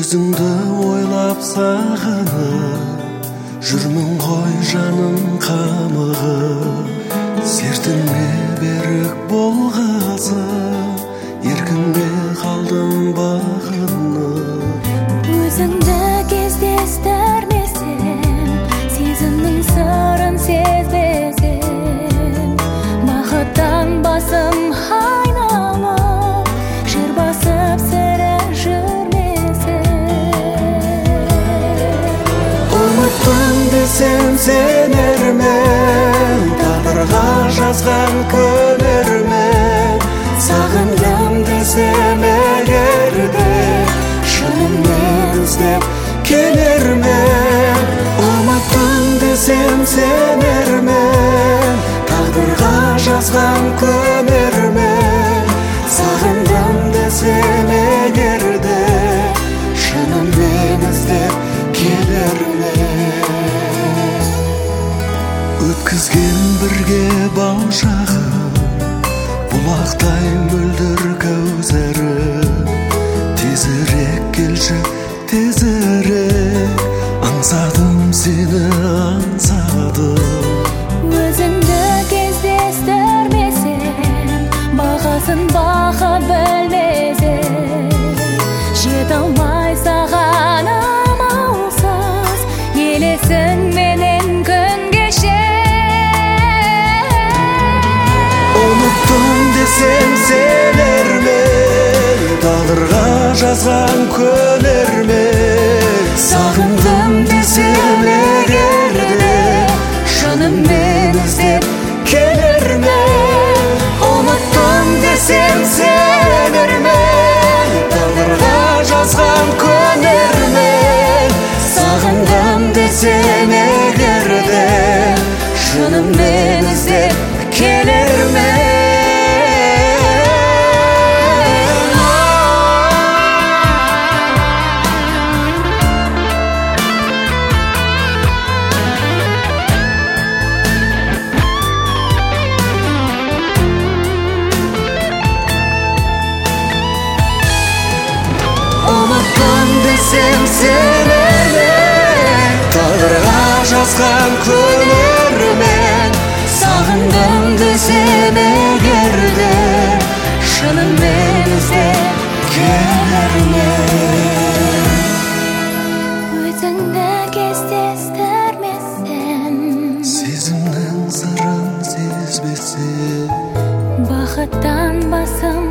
өзіңді ойлап сағынып жүрмін ғой жаным қамығып, сертіңе берік болғазып еркіңде қалдым бағынып. Өзіңді кездестірмесем, сезімнің сырын сезбесем, бақыттан басым айналып, жыр басып сірә жүрмесем. Ұмыттым десем сенермен, тағдырға жазған көнермен. Сағындым десем егерде, шынымен іздеп келермен. Ұмыттым десем сенермен, тағдырға жазған көнермен. Сағындым десем егерде, шынымен іздеп келермен. Өткізген бірге бал шағым, бұлақтай мөлдір көздері. Тезірек келші, тезірек, аңсадым сені, аңсадым. Өзіңді кездестірмесем, бағасын бақа білмесем, жете алмай саған амалсыз, елесің менен күн кеше. Ұмыттым десем сенермен, тағдырға жазған көнермен. Сағындым десем егерде, шынымен іздеп келермен. Ұмыттым десем сенермен, тағдырға жазған көнермен. Сағындым десем егерде, шынымен іздеп келермен. Ұмыттым десем сенермен, тағдырға жазған көнермен. Сағындым десем егерде, шынымен іздеп келермен. Өзіңді кездестірмесем, Сезімнің сырын сезбесем, бақыттан басым